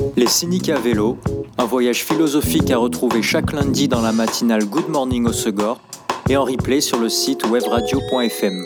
Les cyniques à vélo, un voyage philosophique à retrouver chaque lundi dans la matinale Good Morning au Segor et en replay sur le site webradio.fm.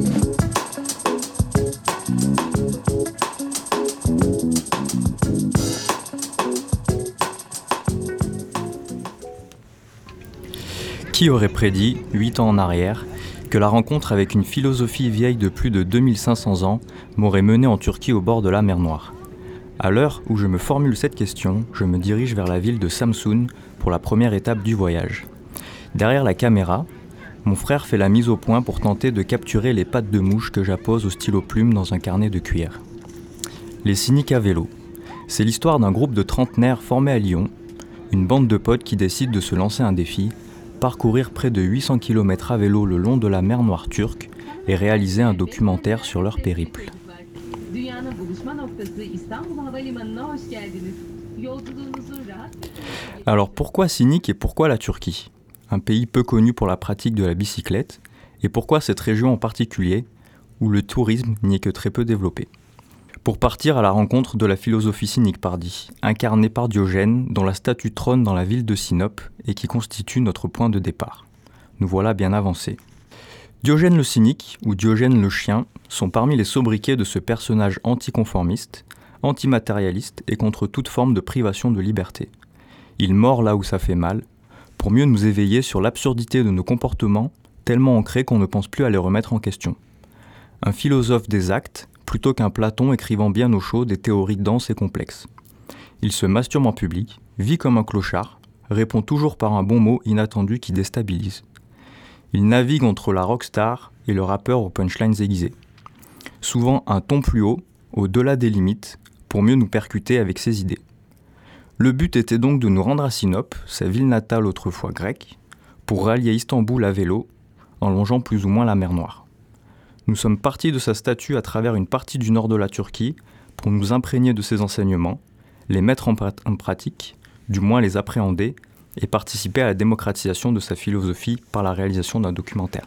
Qui aurait prédit, 8 ans en arrière, que la rencontre avec une philosophie vieille de plus de 2500 ans m'aurait mené en Turquie au bord de la mer Noire ? À l'heure où je me formule cette question, je me dirige vers la ville de Samsun pour la première étape du voyage. Derrière la caméra, mon frère fait la mise au point pour tenter de capturer les pattes de mouche que j'appose au stylo plume dans un carnet de cuir. Les cyniques à vélo. C'est l'histoire d'un groupe de trentenaires formé à Lyon, une bande de potes qui décident de se lancer un défi, parcourir près de 800 km à vélo le long de la mer Noire turque et réaliser un documentaire sur leur périple. Alors pourquoi cynique et pourquoi la Turquie ? Un pays peu connu pour la pratique de la bicyclette, et pourquoi cette région en particulier, où le tourisme n'y est que très peu développé ? Pour partir à la rencontre de la philosophie cynique pardi, incarnée par Diogène, dont la statue trône dans la ville de Sinope et qui constitue notre point de départ. Nous voilà bien avancés. Diogène le cynique, ou Diogène le chien, sont parmi les sobriquets de ce personnage anticonformiste, antimatérialiste et contre toute forme de privation de liberté. Il mord là où ça fait mal, pour mieux nous éveiller sur l'absurdité de nos comportements, tellement ancrés qu'on ne pense plus à les remettre en question. Un philosophe des actes, plutôt qu'un Platon écrivant bien au chaud des théories denses et complexes. Il se masturbe en public, vit comme un clochard, répond toujours par un bon mot inattendu qui déstabilise. Il navigue entre la rockstar et le rappeur aux punchlines aiguisées. Souvent un ton plus haut, au-delà des limites, pour mieux nous percuter avec ses idées. Le but était donc de nous rendre à Sinope, sa ville natale autrefois grecque, pour rallier Istanbul à vélo, en longeant plus ou moins la mer Noire. Nous sommes partis de sa statue à travers une partie du nord de la Turquie pour nous imprégner de ses enseignements, les mettre en pratique, du moins les appréhender, et participer à la démocratisation de sa philosophie par la réalisation d'un documentaire.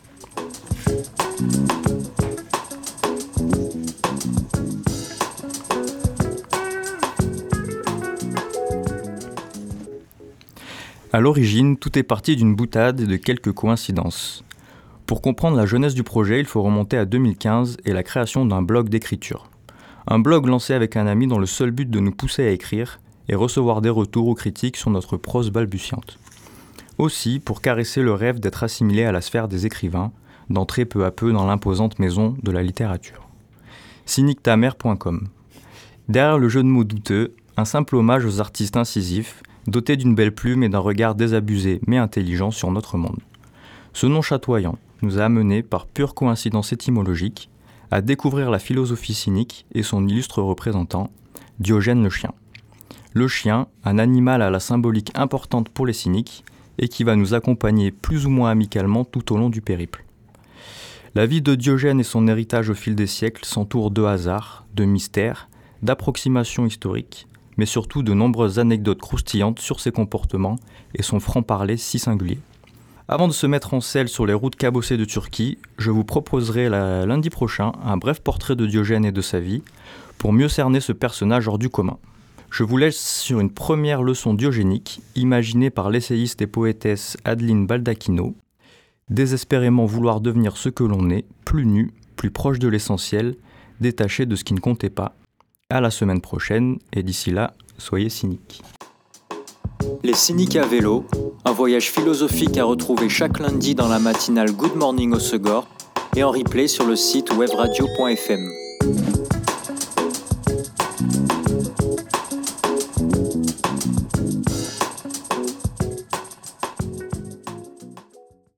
À l'origine, tout est parti d'une boutade et de quelques coïncidences. Pour comprendre la jeunesse du projet, il faut remonter à 2015 et la création d'un blog d'écriture. Un blog lancé avec un ami dans le seul but de nous pousser à écrire et recevoir des retours ou critiques sur notre prose balbutiante. Aussi, pour caresser le rêve d'être assimilé à la sphère des écrivains, d'entrer peu à peu dans l'imposante maison de la littérature. cyniquetamer.com. Derrière le jeu de mots douteux, un simple hommage aux artistes incisifs, dotés d'une belle plume et d'un regard désabusé mais intelligent sur notre monde. Ce nom chatoyant nous a amenés, par pure coïncidence étymologique, à découvrir la philosophie cynique et son illustre représentant, Diogène le chien. Le chien, un animal à la symbolique importante pour les cyniques et qui va nous accompagner plus ou moins amicalement tout au long du périple. La vie de Diogène et son héritage au fil des siècles s'entourent de hasards, de mystères, d'approximations historiques, mais surtout de nombreuses anecdotes croustillantes sur ses comportements et son franc-parler si singulier. Avant de se mettre en selle sur les routes cabossées de Turquie, je vous proposerai lundi prochain un bref portrait de Diogène et de sa vie pour mieux cerner ce personnage hors du commun. Je vous laisse sur une première leçon diogénique imaginée par l'essayiste et poétesse Adeline Baldacchino. Désespérément vouloir devenir ce que l'on est, plus nu, plus proche de l'essentiel, détaché de ce qui ne comptait pas. À la semaine prochaine, et d'ici là, soyez cyniques. Les cyniques à vélo, un voyage philosophique à retrouver chaque lundi dans la matinale Good Morning au Segor et en replay sur le site webradio.fm.